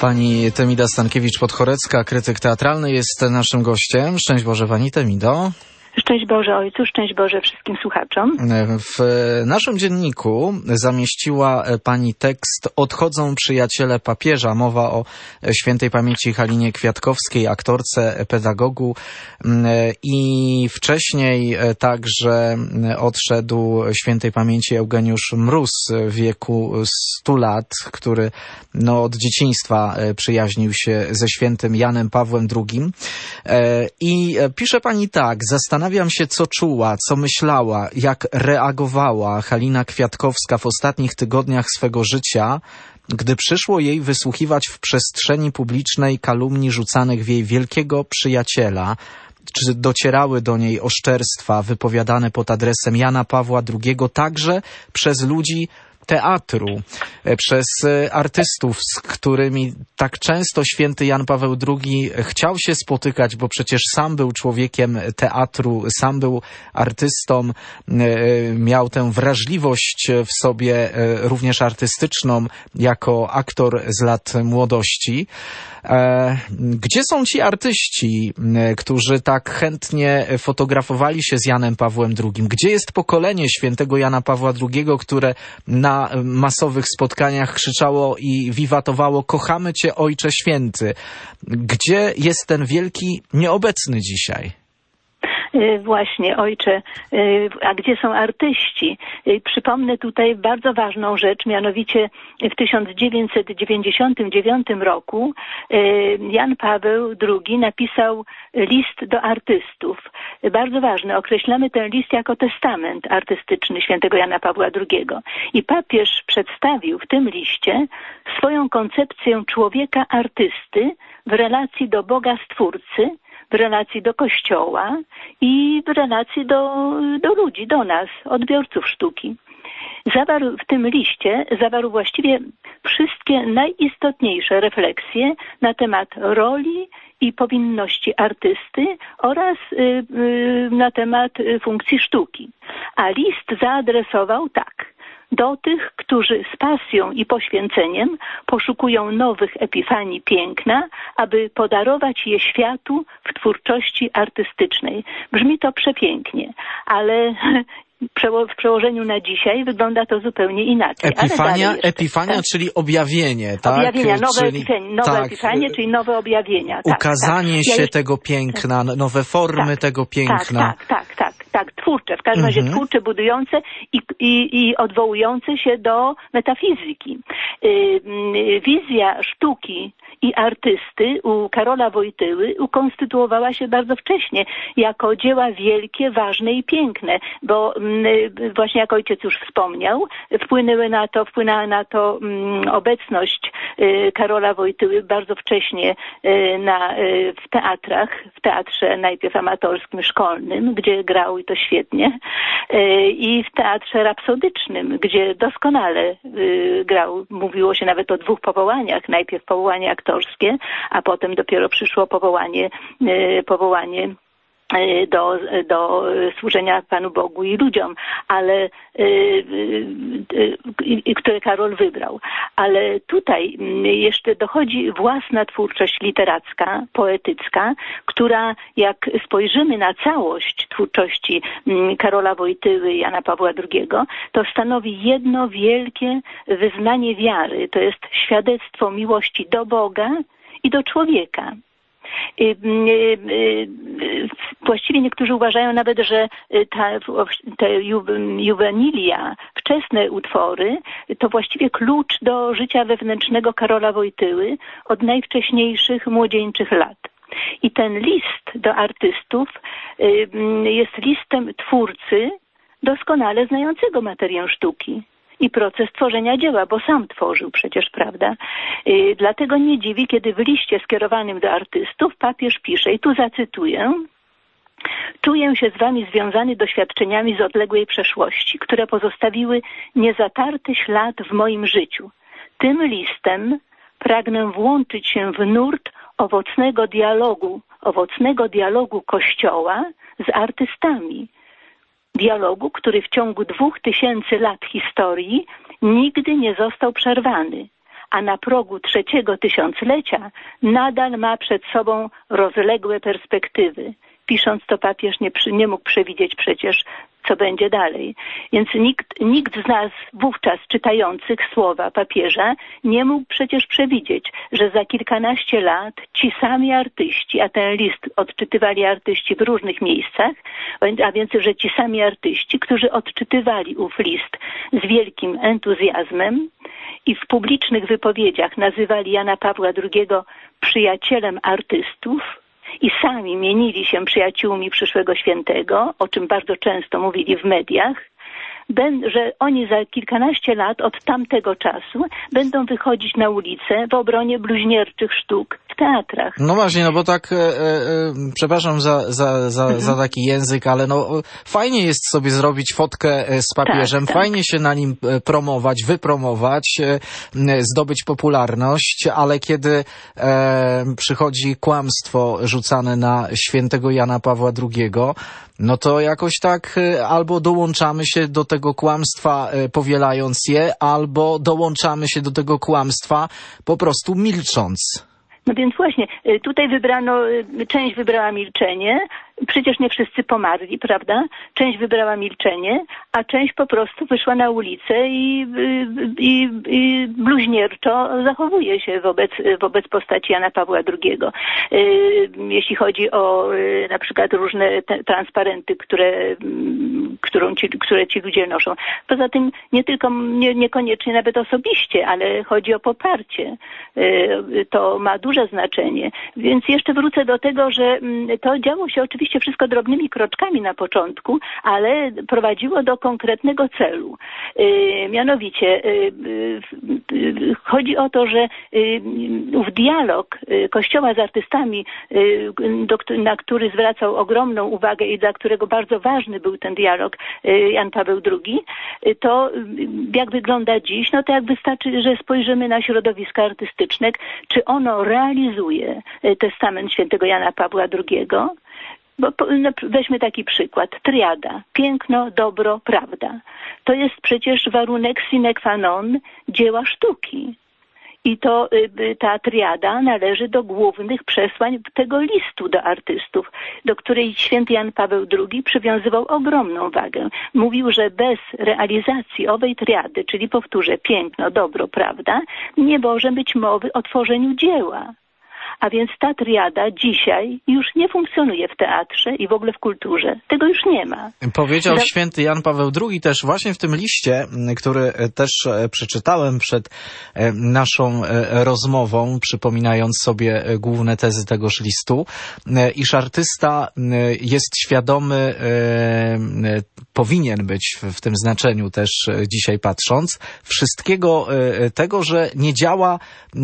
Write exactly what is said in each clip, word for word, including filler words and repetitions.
Pani Temida Stankiewicz-Podchorecka, krytyk teatralny, jest naszym gościem. Szczęść Boże, Pani Temido. Szczęść Boże Ojcu, szczęść Boże wszystkim słuchaczom. W naszym dzienniku zamieściła Pani tekst "Odchodzą przyjaciele papieża". Mowa o świętej pamięci Halinie Kwiatkowskiej, aktorce, pedagogu, i wcześniej także odszedł świętej pamięci Eugeniusz Mróz w wieku stu lat, który no, od dzieciństwa przyjaźnił się ze świętym Janem Pawłem drugim. I pisze Pani tak: zastanawiam się, co czuła, co myślała, jak reagowała Halina Kwiatkowska w ostatnich tygodniach swego życia, gdy przyszło jej wysłuchiwać w przestrzeni publicznej kalumnii rzucanych w jej wielkiego przyjaciela. Czy docierały do niej oszczerstwa wypowiadane pod adresem Jana Pawła drugiego także przez ludzi teatru, przez artystów, z którymi tak często święty Jan Paweł drugi chciał się spotykać, bo przecież sam był człowiekiem teatru, sam był artystą, miał tę wrażliwość w sobie również artystyczną jako aktor z lat młodości. Gdzie są ci artyści, którzy tak chętnie fotografowali się z Janem Pawłem drugim? Gdzie jest pokolenie świętego Jana Pawła drugiego, które na masowych spotkaniach krzyczało i wiwatowało: kochamy Cię, Ojcze Święty? Gdzie jest ten wielki nieobecny dzisiaj? Właśnie, Ojcze, a gdzie są artyści? Przypomnę tutaj bardzo ważną rzecz, mianowicie w tysiąc dziewięćset dziewięćdziesiątym dziewiątym roku Jan Paweł drugi napisał list do artystów. Bardzo ważny, określamy ten list jako testament artystyczny świętego Jana Pawła drugiego. I papież przedstawił w tym liście swoją koncepcję człowieka artysty w relacji do Boga Stwórcy, w relacji do Kościoła i w relacji do, do ludzi, do nas, odbiorców sztuki. Zawarł w tym liście, zawarł właściwie wszystkie najistotniejsze refleksje na temat roli i powinności artysty oraz y, y, na temat funkcji sztuki. A list zaadresował tak: do tych, którzy z pasją i poświęceniem poszukują nowych epifanii piękna, aby podarować je światu w twórczości artystycznej. Brzmi to przepięknie, ale w przełożeniu na dzisiaj wygląda to zupełnie inaczej. Epifania, Ale jeszcze, epifania tak? czyli objawienie, tak? Objawienia, nowe, czyli, epifanie, nowe tak, epifanie, czyli nowe objawienia. Ukazanie tak, tak. się Ja jeszcze... tego piękna, nowe formy tak, tego piękna. Tak, tak, tak, tak, tak, twórcze, w każdym razie Mhm. twórcze, budujące i, i, i odwołujące się do metafizyki. Yy, wizja sztuki i artysty u Karola Wojtyły ukonstytuowała się bardzo wcześnie jako dzieła wielkie, ważne i piękne, bo yy, właśnie jak ojciec już wspomniał, wpłynęły na to, wpłynęła na to yy, obecność yy, Karola Wojtyły bardzo wcześnie yy, na, yy, w teatrach, w teatrze najpierw amatorskim, szkolnym, gdzie grał i to świetnie, yy, i w teatrze rapsodycznym, gdzie doskonale yy, grał. Mówiło się nawet o dwóch powołaniach, najpierw powołanie aktorskie, a potem dopiero przyszło powołanie, yy, powołanie do, do służenia Panu Bogu i ludziom, ale y, y, y, które Karol wybrał. Ale tutaj jeszcze dochodzi własna twórczość literacka, poetycka, która, jak spojrzymy na całość twórczości Karola Wojtyły i Jana Pawła drugiego, to stanowi jedno wielkie wyznanie wiary. To jest świadectwo miłości do Boga i do człowieka. Właściwie niektórzy uważają nawet, że ta, te juwenilia, wczesne utwory, to właściwie klucz do życia wewnętrznego Karola Wojtyły od najwcześniejszych młodzieńczych lat. I ten list do artystów jest listem twórcy doskonale znającego materię sztuki i proces tworzenia dzieła, bo sam tworzył przecież, prawda? Yy, dlatego nie dziwi, kiedy w liście skierowanym do artystów papież pisze, i tu zacytuję: czuję się z wami związany doświadczeniami z odległej przeszłości, które pozostawiły niezatarty ślad w moim życiu. Tym listem pragnę włączyć się w nurt owocnego dialogu, owocnego dialogu Kościoła z artystami. Dialogu, który w ciągu dwóch tysięcy lat historii nigdy nie został przerwany, a na progu trzeciego tysiąclecia nadal ma przed sobą rozległe perspektywy. Pisząc to papież nie, nie mógł przewidzieć przecież, co będzie dalej. Więc nikt, nikt z nas wówczas czytających słowa papieża nie mógł przecież przewidzieć, że za kilkanaście lat ci sami artyści, a ten list odczytywali artyści w różnych miejscach, a więc, że ci sami artyści, którzy odczytywali ów list z wielkim entuzjazmem i w publicznych wypowiedziach nazywali Jana Pawła drugiego przyjacielem artystów, i sami mienili się przyjaciółmi przyszłego świętego, o czym bardzo często mówili w mediach, że oni za kilkanaście lat od tamtego czasu będą wychodzić na ulicę w obronie bluźnierczych sztuk w teatrach. No właśnie, no bo tak, e, e, przepraszam za, za, za, mhm. za taki język, ale no fajnie jest sobie zrobić fotkę z papieżem, tak, fajnie tak. się na nim promować, wypromować, e, zdobyć popularność, ale kiedy e, przychodzi kłamstwo rzucane na świętego Jana Pawła drugiego, no to jakoś tak albo dołączamy się do tego kłamstwa powielając je, albo dołączamy się do tego kłamstwa po prostu milcząc. No więc właśnie, tutaj wybrano, część wybrała milczenie, przecież nie wszyscy pomarli, prawda? Część wybrała milczenie, a część po prostu wyszła na ulicę i, i, i bluźnierczo zachowuje się wobec, wobec postaci Jana Pawła drugiego. Jeśli chodzi o na przykład różne te, transparenty, które, którą ci, które ci ludzie noszą. Poza tym nie tylko, nie, niekoniecznie nawet osobiście, ale chodzi o poparcie. To ma duże znaczenie. Więc jeszcze wrócę do tego, że to działo się oczywiście wszystko drobnymi kroczkami na początku, ale prowadziło do konkretnego celu. Yy, mianowicie yy, yy, chodzi o to, że ów dialog Kościoła z artystami, yy, do, na który zwracał ogromną uwagę i dla którego bardzo ważny był ten dialog yy, Jan Paweł drugi, yy, to jak wygląda dziś, no to jak wystarczy, że spojrzymy na środowisko artystyczne, czy ono realizuje testament świętego Jana Pawła drugiego. Bo no, weźmy taki przykład. Triada. Piękno, dobro, prawda. To jest przecież warunek sine qua non dzieła sztuki. I to ta triada należy do głównych przesłań tego listu do artystów, do której święty Jan Paweł drugi przywiązywał ogromną wagę. Mówił, że bez realizacji owej triady, czyli powtórzę, piękno, dobro, prawda, nie może być mowy o tworzeniu dzieła. A więc ta triada dzisiaj już nie funkcjonuje w teatrze i w ogóle w kulturze. Tego już nie ma. Powiedział Za... święty Jan Paweł drugi też właśnie w tym liście, który też przeczytałem przed naszą rozmową, przypominając sobie główne tezy tegoż listu, iż artysta jest świadomy, powinien być w tym znaczeniu też dzisiaj patrząc, wszystkiego tego, że nie działa,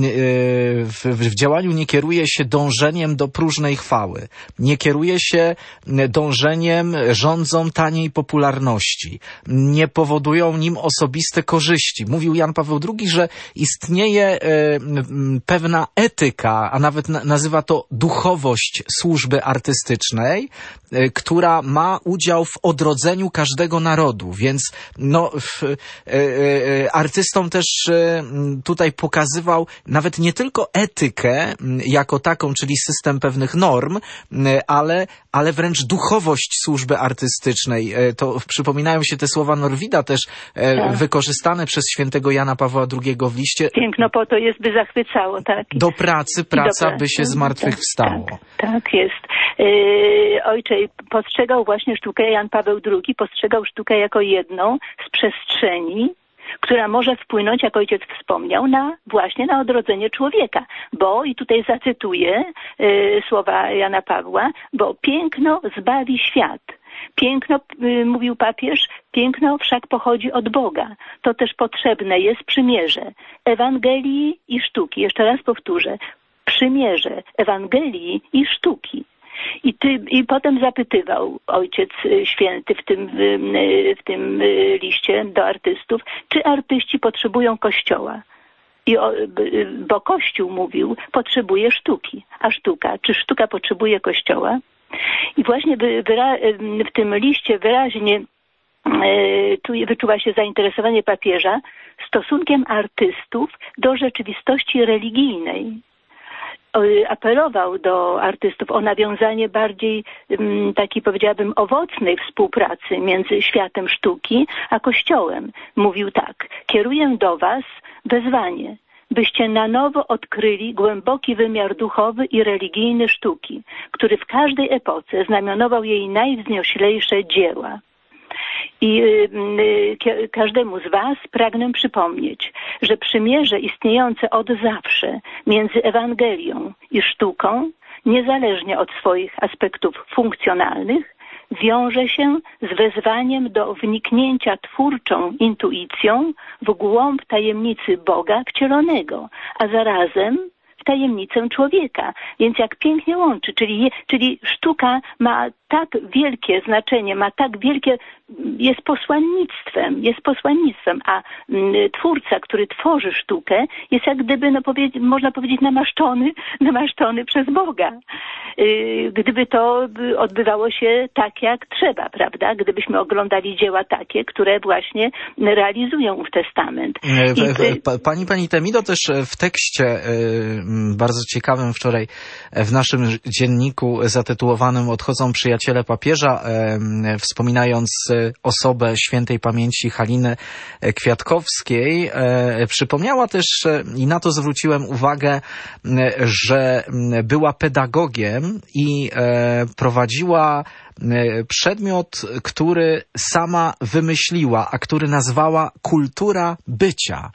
w, w działaniu nie kieruje się dążeniem do próżnej chwały. Nie kieruje się dążeniem rządzą taniej popularności. Nie powodują nim osobiste korzyści. Mówił Jan Paweł drugi, że istnieje e, pewna etyka, a nawet na, nazywa to duchowość służby artystycznej, e, która ma udział w odrodzeniu każdego narodu. Więc no, w, e, e, artystom też e, tutaj pokazywał nawet nie tylko etykę, jako taką, czyli system pewnych norm, ale, ale wręcz duchowość służby artystycznej. To przypominają się te słowa Norwida też tak. wykorzystane przez świętego Jana Pawła drugiego w liście. Piękno po to jest, by zachwycało, tak. Do pracy, praca, do pracy. By się zmartwychwstało. Tak, tak jest. Yy, ojcze postrzegał właśnie sztukę, Jan Paweł drugi postrzegał sztukę jako jedną z przestrzeni, która może wpłynąć, jak ojciec wspomniał, na właśnie na odrodzenie człowieka. Bo, i tutaj zacytuję y, słowa Jana Pawła, bo piękno zbawi świat. Piękno, y, mówił papież, piękno wszak pochodzi od Boga. To też potrzebne jest przymierze Ewangelii i sztuki. Jeszcze raz powtórzę. Przymierze Ewangelii i sztuki. I, ty, I potem zapytywał Ojciec Święty w tym, w tym liście do artystów, czy artyści potrzebują Kościoła. I o, bo Kościół, mówił, potrzebuje sztuki. A sztuka, czy sztuka potrzebuje Kościoła? I właśnie wyra, w tym liście wyraźnie tu wyczuwa się zainteresowanie papieża stosunkiem artystów do rzeczywistości religijnej. Apelował do artystów o nawiązanie bardziej takiej, powiedziałabym, owocnej współpracy między światem sztuki a Kościołem. Mówił tak: kieruję do was wezwanie, byście na nowo odkryli głęboki wymiar duchowy i religijny sztuki, który w każdej epoce znamionował jej najwznioślejsze dzieła. I y, każdemu z was pragnę przypomnieć, że przymierze istniejące od zawsze między Ewangelią i sztuką, niezależnie od swoich aspektów funkcjonalnych, wiąże się z wezwaniem do wniknięcia twórczą intuicją w głąb tajemnicy Boga wcielonego, a zarazem w tajemnicę człowieka. Więc jak pięknie łączy, czyli, czyli sztuka ma tak wielkie znaczenie, ma tak wielkie, jest posłannictwem, jest posłannictwem, a m, twórca, który tworzy sztukę, jest jak gdyby, no powie, można powiedzieć, namaszczony, namaszczony przez Boga. Yy, gdyby to odbywało się tak, jak trzeba, prawda? Gdybyśmy oglądali dzieła takie, które właśnie realizują w testament. I, pani, pani Temido też w tekście yy, bardzo ciekawym wczoraj w naszym dzienniku zatytułowanym Odchodzą przyjaciele papieża, yy, wspominając osobę świętej pamięci Haliny Kwiatkowskiej, yy, przypomniała też, yy, i na to zwróciłem uwagę, yy, że była pedagogiem i e, prowadziła e, przedmiot, który sama wymyśliła, a który nazwała kultura bycia.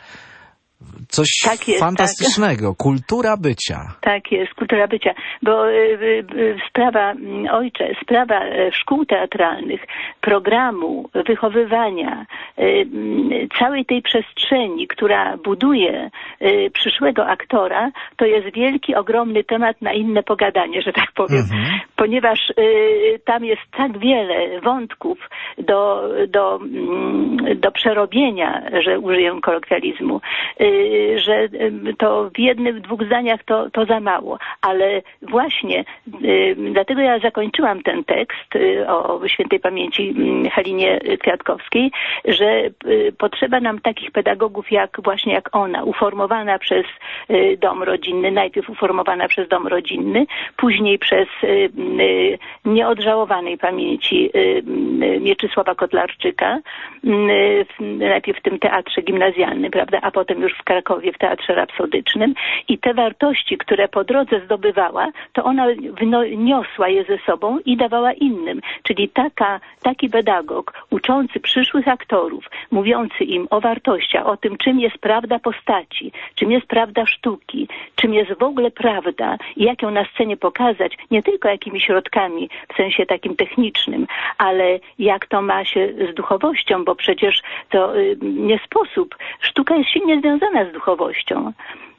Coś tak jest, fantastycznego. Tak. Kultura bycia. Tak jest, kultura bycia. Bo y, y, sprawa, ojcze, sprawa szkół teatralnych, programu, wychowywania, y, y, całej tej przestrzeni, która buduje y, przyszłego aktora, to jest wielki, ogromny temat na inne pogadanie, że tak powiem. Mhm. Ponieważ y, tam jest tak wiele wątków do, do, y, do przerobienia, że użyję kolokwializmu, y, że to w jednym, dwóch zdaniach to, to za mało. Ale właśnie y, dlatego ja zakończyłam ten tekst y, o świętej pamięci y, Halinie Kwiatkowskiej, że y, potrzeba nam takich pedagogów jak właśnie jak ona, uformowana przez y, dom rodzinny, najpierw uformowana przez dom rodzinny, później przez y, y, nieodżałowanej pamięci y, y, Mieczysława Kotlarczyka, y, najpierw w tym teatrze gimnazjalnym, prawda, a potem już w Krakowie w Teatrze Rapsodycznym, i te wartości, które po drodze zdobywała, to ona niosła je ze sobą i dawała innym. Czyli taka, taki pedagog uczący przyszłych aktorów, mówiący im o wartościach, o tym, czym jest prawda postaci, czym jest prawda sztuki, czym jest w ogóle prawda i jak ją na scenie pokazać, nie tylko jakimi środkami w sensie takim technicznym, ale jak to ma się z duchowością, bo przecież to y, nie sposób. Sztuka jest silnie związana z duchowością.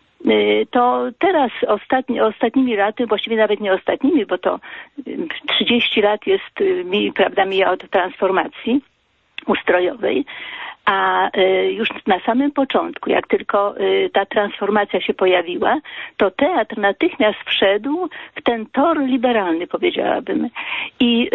To teraz ostatni, ostatnimi laty, właściwie nawet nie ostatnimi, bo to trzydzieści lat jest, mi, prawda, mija od transformacji ustrojowej, a już na samym początku, jak tylko ta transformacja się pojawiła, to teatr natychmiast wszedł w ten tor liberalny, powiedziałabym. I,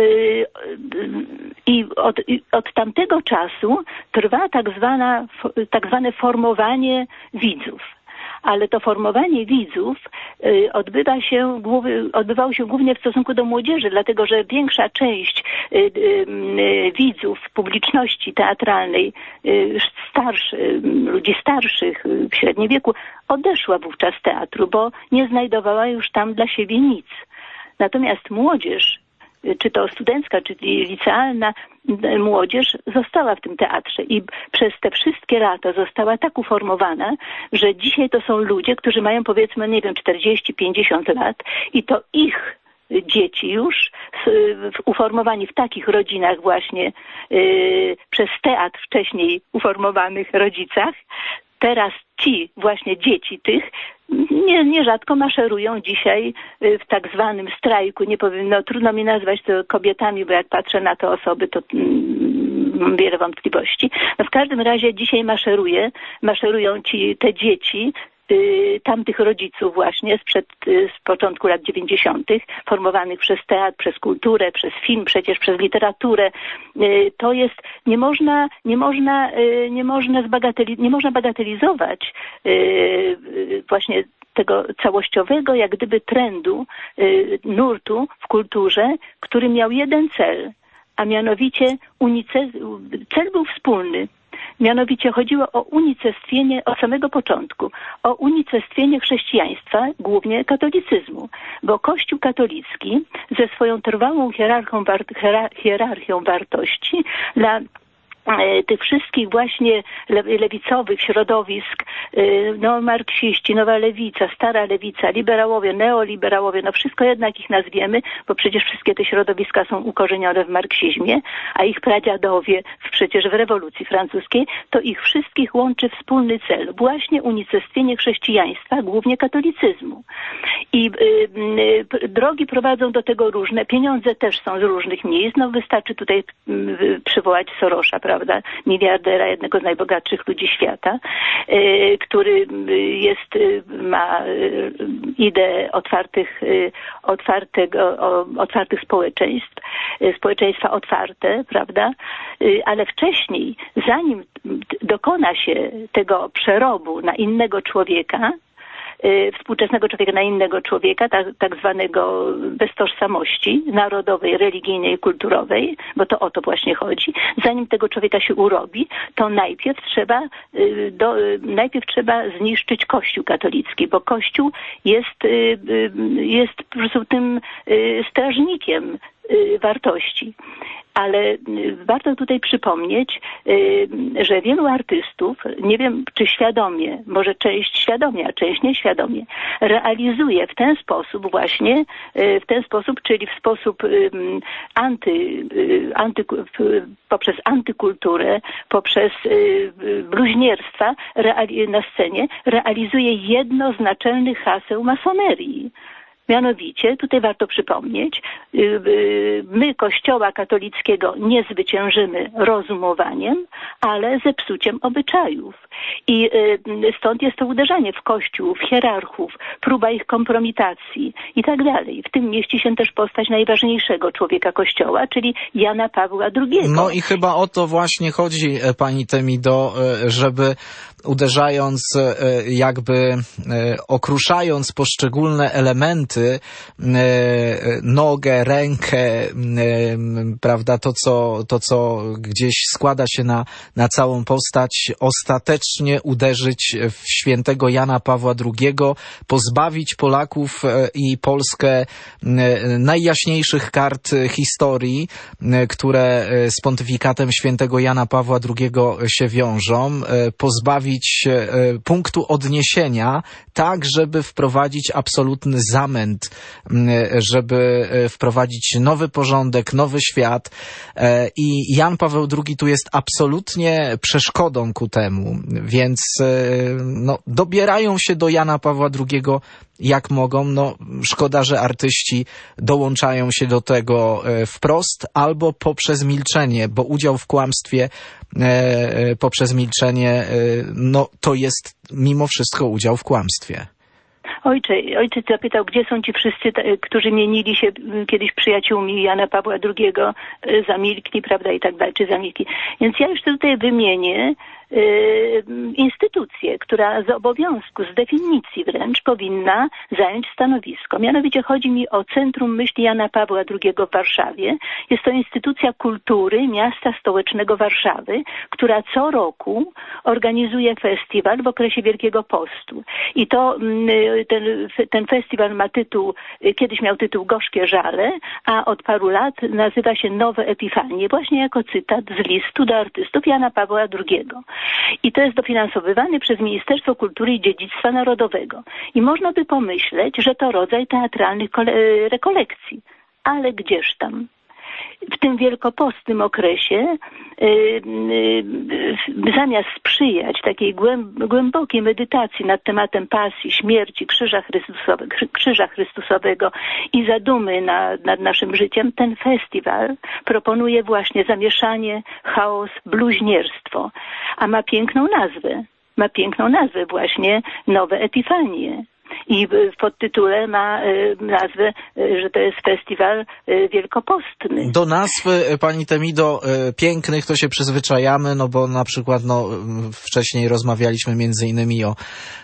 i od, od tamtego czasu trwa tak zwana, tak zwane formowanie widzów. Ale to formowanie widzów y, odbywa się, odbywało się głównie w stosunku do młodzieży, dlatego że większa część y, y, widzów, publiczności teatralnej, y, starszy, y, ludzi starszych, y, w średnim wieku, odeszła wówczas z teatru, bo nie znajdowała już tam dla siebie nic. Natomiast młodzież, czy to studencka, czy licealna młodzież została w tym teatrze i przez te wszystkie lata została tak uformowana, że dzisiaj to są ludzie, którzy mają, powiedzmy, nie wiem, czterdzieści pięćdziesiąt lat i to ich dzieci już uformowani w takich rodzinach właśnie yy, przez teatr wcześniej uformowanych rodzicach, teraz ci właśnie dzieci tych nie, nierzadko maszerują dzisiaj w tak zwanym strajku. Nie powiem, no trudno mi nazwać to kobietami, bo jak patrzę na te osoby, to mm, mam wiele wątpliwości. No w każdym razie dzisiaj maszeruje, maszerują ci te dzieci y, tamtych rodziców właśnie sprzed, y, z początku lat dziewięćdziesiątych, formowanych przez teatr, przez kulturę, przez film, przecież przez literaturę. Y, to jest, nie można, nie można, y, nie można zbagateli, nie można bagatelizować y, y, właśnie tego całościowego, jak gdyby trendu, y, nurtu w kulturze, który miał jeden cel, a mianowicie unice- cel był wspólny. Mianowicie chodziło o unicestwienie od samego początku, o unicestwienie chrześcijaństwa, głównie katolicyzmu, bo Kościół katolicki ze swoją trwałą hierarchią, war- hierarchią wartości dla tych wszystkich właśnie lewicowych środowisk, no marksiści, nowa lewica, stara lewica, liberałowie, neoliberałowie, no wszystko jednak ich nazwiemy, bo przecież wszystkie te środowiska są ukorzenione w marksizmie, a ich pradziadowie przecież w rewolucji francuskiej, to ich wszystkich łączy wspólny cel, właśnie unicestwienie chrześcijaństwa, głównie katolicyzmu. I y, y, drogi prowadzą do tego różne, pieniądze też są z różnych miejsc, no wystarczy tutaj y, przywołać Sorosza, prawda, miliardera, jednego z najbogatszych ludzi świata, y, który jest, y, ma y, ideę otwartych, y, otwartego, o, otwartych społeczeństw, y, społeczeństwa otwarte, prawda, y, ale wcześniej, zanim dokona się tego przerobu na innego człowieka, współczesnego człowieka na innego człowieka, tak, tak zwanego bez tożsamości narodowej, religijnej, kulturowej, bo to o to właśnie chodzi. Zanim tego człowieka się urobi, to najpierw trzeba, do, najpierw trzeba zniszczyć Kościół katolicki, bo Kościół jest, jest po prostu tym strażnikiem wartości. Ale warto tutaj przypomnieć, że wielu artystów, nie wiem czy świadomie, może część świadomie, a część nieświadomie, realizuje w ten sposób właśnie, w ten sposób, czyli w sposób anty, anty, poprzez antykulturę, poprzez bluźnierstwa na scenie, realizuje jedno z naczelnych haseł masonerii. Mianowicie, tutaj warto przypomnieć, my Kościoła katolickiego nie zwyciężymy rozumowaniem, ale zepsuciem obyczajów. I stąd jest to uderzanie w Kościół, w hierarchów, próba ich kompromitacji i tak dalej. W tym mieści się też postać najważniejszego człowieka Kościoła, czyli Jana Pawła drugiego. No i chyba o to właśnie chodzi, pani Temido, żeby uderzając, jakby okruszając poszczególne elementy, nogę, rękę, prawda, to co, to co gdzieś składa się na, na całą postać, ostatecznie uderzyć w świętego Jana Pawła drugiego, pozbawić Polaków i Polskę najjaśniejszych kart historii, które z pontyfikatem świętego Jana Pawła drugiego się wiążą, pozbawić punktu odniesienia, tak żeby wprowadzić absolutny zamęt, żeby wprowadzić nowy porządek, nowy świat. I Jan Paweł drugi tu jest absolutnie przeszkodą ku temu, więc no, dobierają się do Jana Pawła drugiego jak mogą. No, szkoda, że artyści dołączają się do tego wprost albo poprzez milczenie, bo udział w kłamstwie poprzez milczenie, no to jest mimo wszystko udział w kłamstwie. Ojcze, ojciec zapytał, gdzie są ci wszyscy, którzy mienili się kiedyś przyjaciółmi Jana Pawła drugiego, zamilkli, prawda, i tak dalej, czy zamilkli. Więc ja jeszcze tutaj wymienię y, instytucję, która z obowiązku, z definicji wręcz powinna zająć stanowisko. Mianowicie chodzi mi o Centrum Myśli Jana Pawła drugiego w Warszawie. Jest to instytucja kultury miasta stołecznego Warszawy, która co roku organizuje festiwal w okresie Wielkiego Postu. I to y, ten, ten festiwal ma tytuł, kiedyś miał tytuł Gorzkie Żale, a od paru lat nazywa się Nowe Epifanie, właśnie jako cytat z listu do artystów Jana Pawła drugiego. I to jest dofinansowywane przez Ministerstwo Kultury i Dziedzictwa Narodowego. I można by pomyśleć, że to rodzaj teatralnych kole- rekolekcji. Ale gdzież tam? W tym wielkopostnym okresie yy, yy, zamiast sprzyjać takiej głęb- głębokiej medytacji nad tematem pasji, śmierci, krzyża, Chrystusowe, krzyża Chrystusowego i zadumy nad, nad naszym życiem, ten festiwal proponuje właśnie zamieszanie, chaos, bluźnierstwo, a ma piękną nazwę. ma piękną nazwę właśnie Nowe Epifanie. I w podtytule ma nazwę, że to jest festiwal wielkopostny. Do nazw, pani Temido, pięknych to się przyzwyczajamy, no bo na przykład no, wcześniej rozmawialiśmy między innymi o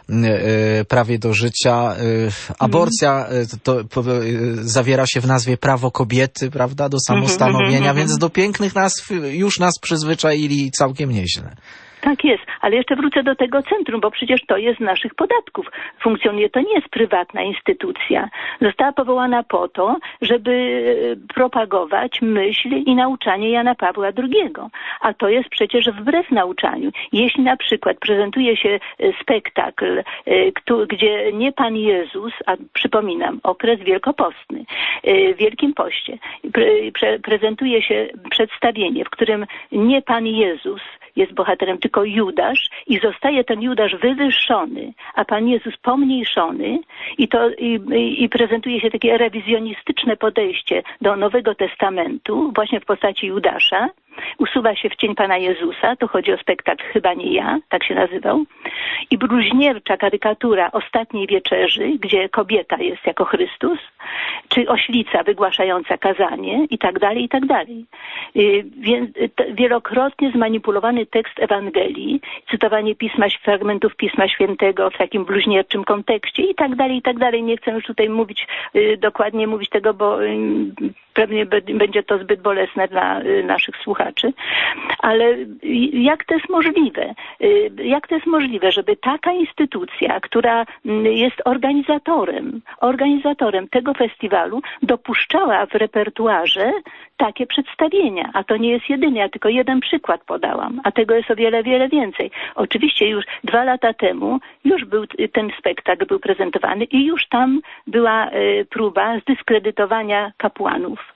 prawie do życia. Aborcja to, to zawiera się w nazwie prawo kobiety, prawda, do samostanowienia, mm-hmm, więc do pięknych nazw już nas przyzwyczaili całkiem nieźle. Tak jest, ale jeszcze wrócę do tego centrum, bo przecież to jest z naszych podatków. Funkcjonuje, to nie jest prywatna instytucja. Została powołana po to, żeby propagować myśl i nauczanie Jana Pawła drugiego. A to jest przecież wbrew nauczaniu. Jeśli na przykład prezentuje się spektakl, gdzie nie Pan Jezus, a przypominam, okres wielkopostny, w Wielkim Poście, prezentuje się przedstawienie, w którym nie Pan Jezus jest bohaterem, tylko Judasz i zostaje ten Judasz wywyższony, a Pan Jezus pomniejszony i to i, i prezentuje się takie rewizjonistyczne podejście do Nowego Testamentu właśnie w postaci Judasza. Usuwa się w cień Pana Jezusa, to chodzi o spektakl Chyba nie ja, tak się nazywał. I bluźniercza karykatura Ostatniej Wieczerzy, gdzie kobieta jest jako Chrystus, czy oślica wygłaszająca kazanie i tak dalej, i tak dalej. Więc wielokrotnie zmanipulowany tekst Ewangelii, cytowanie pisma, fragmentów Pisma Świętego w takim bluźnierczym kontekście i tak dalej, i tak dalej. Nie chcę już tutaj mówić, dokładnie mówić tego, bo pewnie będzie to zbyt bolesne dla naszych słuchaczy. Ale jak to jest możliwe? Jak to jest możliwe, żeby taka instytucja, która jest organizatorem, organizatorem tego festiwalu, dopuszczała w repertuarze takie przedstawienia? A to nie jest jedyny, ja tylko jeden przykład podałam, a tego jest o wiele, wiele więcej. Oczywiście już dwa lata temu już był ten spektakl był prezentowany i już tam była próba zdyskredytowania kapłanów.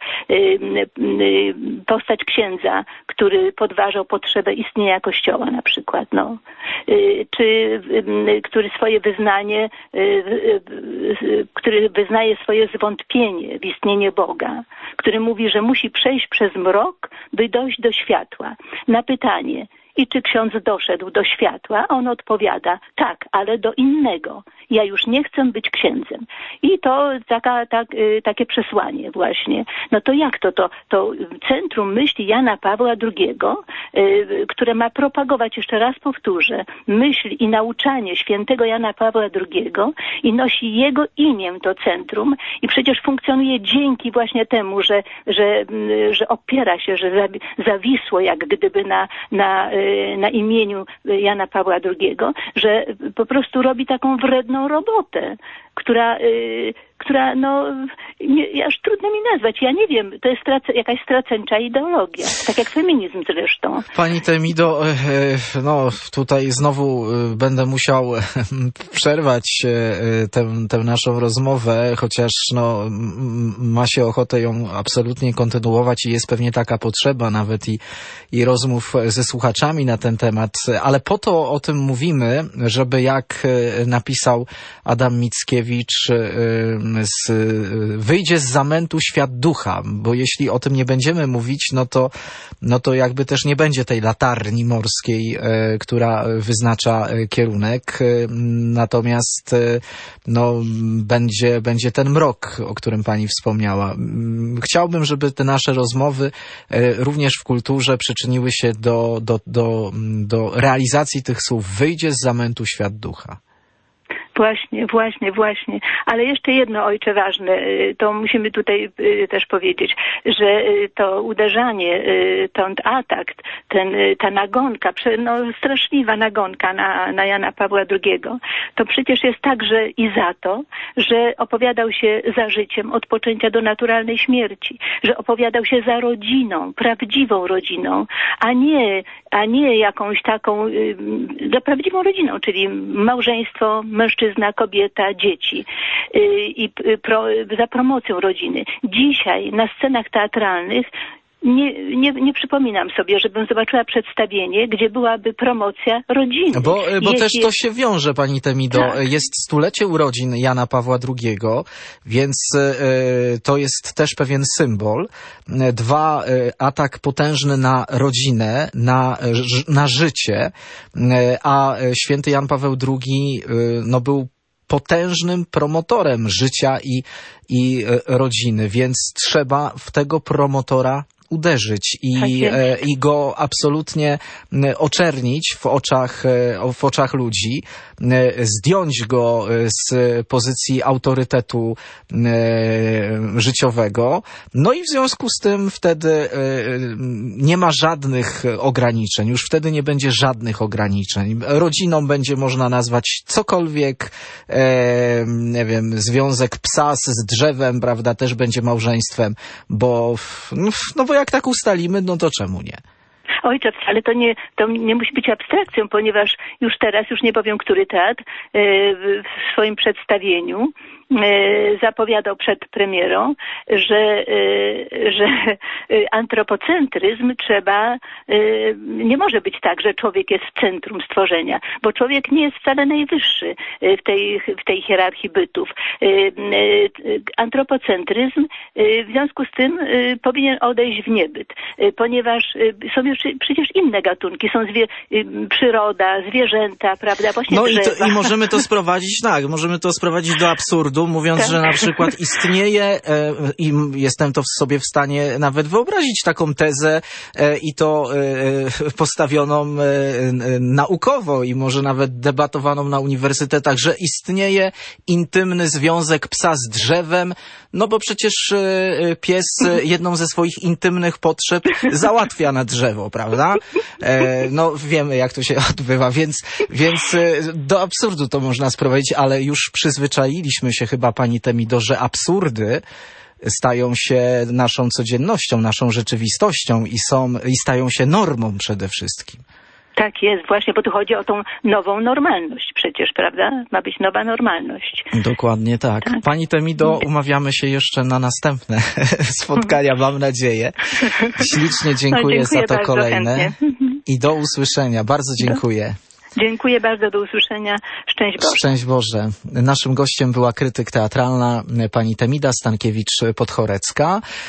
Postać księdza, który podważał potrzebę istnienia Kościoła na przykład, no. Czy który swoje wyznanie, który wyznaje swoje zwątpienie w istnienie Boga, który mówi, że musi przejść przez mrok, by dojść do światła. Na pytanie, i czy ksiądz doszedł do światła? On odpowiada, tak, ale do innego. Ja już nie chcę być księdzem. I to taka, tak, takie przesłanie właśnie. No to jak to? To, to Centrum Myśli Jana Pawła drugiego, które ma propagować, jeszcze raz powtórzę, myśl i nauczanie świętego Jana Pawła drugiego i nosi jego imię to centrum i przecież funkcjonuje dzięki właśnie temu, że, że, że opiera się, że zawisło jak gdyby na, na na imieniu Jana Pawła drugiego, że po prostu robi taką wredną robotę, która, y, która no, nie, aż trudno mi nazwać. Ja nie wiem, to jest strace, jakaś straceńcza ideologia, tak jak feminizm zresztą. Pani Temido, no tutaj znowu będę musiał przerwać tę, tę naszą rozmowę, chociaż no, ma się ochotę ją absolutnie kontynuować i jest pewnie taka potrzeba nawet i, i rozmów ze słuchaczami na ten temat, ale po to o tym mówimy, żeby jak napisał Adam Mickiewicz, z, wyjdzie z zamętu świat ducha, bo jeśli o tym nie będziemy mówić, no to, no to jakby też nie będzie tej latarni morskiej, e, która wyznacza kierunek, natomiast e, no, będzie, będzie ten mrok, o którym pani wspomniała. Chciałbym, żeby te nasze rozmowy e, również w kulturze przyczyniły się do, do, do, do realizacji tych słów. Wyjdzie z zamętu świat ducha. Właśnie, właśnie, właśnie. Ale jeszcze jedno, ojcze, ważne, to musimy tutaj też powiedzieć, że to uderzanie, ten atak, ten, ta nagonka, no straszliwa nagonka na, na Jana Pawła drugiego, to przecież jest także i za to, że opowiadał się za życiem od poczęcia do naturalnej śmierci, że opowiadał się za rodziną, prawdziwą rodziną, a nie, a nie jakąś taką, za prawdziwą rodziną, czyli małżeństwo, mężczyzna, kobieta, dzieci i pro, za promocją rodziny. Dzisiaj na scenach teatralnych Nie, nie, nie przypominam sobie, żebym zobaczyła przedstawienie, gdzie byłaby promocja rodziny. Bo, bo Jeśli... też to się wiąże, pani Temido. Tak. Jest stulecie urodzin Jana Pawła drugiego, więc y, to jest też pewien symbol. Dwa, y, atak potężny na rodzinę, na, na życie, y, a święty Jan Paweł drugi y, no, był potężnym promotorem życia i, i rodziny, więc trzeba w tego promotora uderzyć i, e, i go absolutnie oczernić w oczach, w oczach ludzi, zdjąć go z pozycji autorytetu e, życiowego. No i w związku z tym wtedy e, nie ma żadnych ograniczeń. Już wtedy nie będzie żadnych ograniczeń. Rodziną będzie można nazwać cokolwiek, e, nie wiem, związek psa z drzewem, prawda, też będzie małżeństwem, bo no, no bo jak tak ustalimy, no to czemu nie? Ojcze, ale to nie, to nie musi być abstrakcją, ponieważ już teraz, już nie powiem, który teatr w swoim przedstawieniu zapowiadał przed premierą, że, że antropocentryzm trzeba, nie może być tak, że człowiek jest w centrum stworzenia, bo człowiek nie jest wcale najwyższy w tej, w tej hierarchii bytów. Antropocentryzm w związku z tym powinien odejść w niebyt, ponieważ są już przecież inne gatunki, są zwie, przyroda, zwierzęta, prawda, właśnie no drzewa. i, to, i możemy to sprowadzić, tak, możemy to sprowadzić do absurdu, mówiąc, tak, że na przykład istnieje e, i jestem to w sobie w stanie nawet wyobrazić taką tezę e, i to e, postawioną e, naukowo i może nawet debatowaną na uniwersytetach, że istnieje intymny związek psa z drzewem, no bo przecież e, pies jedną ze swoich intymnych potrzeb załatwia na drzewo, prawda? E, no wiemy, jak to się odbywa, więc, więc do absurdu to można sprowadzić, ale już przyzwyczailiśmy się chyba, pani Temido, że absurdy stają się naszą codziennością, naszą rzeczywistością i są, i stają się normą przede wszystkim. Tak jest, właśnie, bo tu chodzi o tą nową normalność przecież, prawda? Ma być nowa normalność. Dokładnie tak. tak. Pani Temido, umawiamy się jeszcze na następne spotkania, mam nadzieję. Ślicznie dziękuję, no, dziękuję za to kolejne. Chętnie. I do usłyszenia. Bardzo dziękuję. Dziękuję bardzo, do usłyszenia. Szczęść Boże. Szczęść Boże. Naszym gościem była krytyk teatralna pani Temida Stankiewicz-Podchorecka.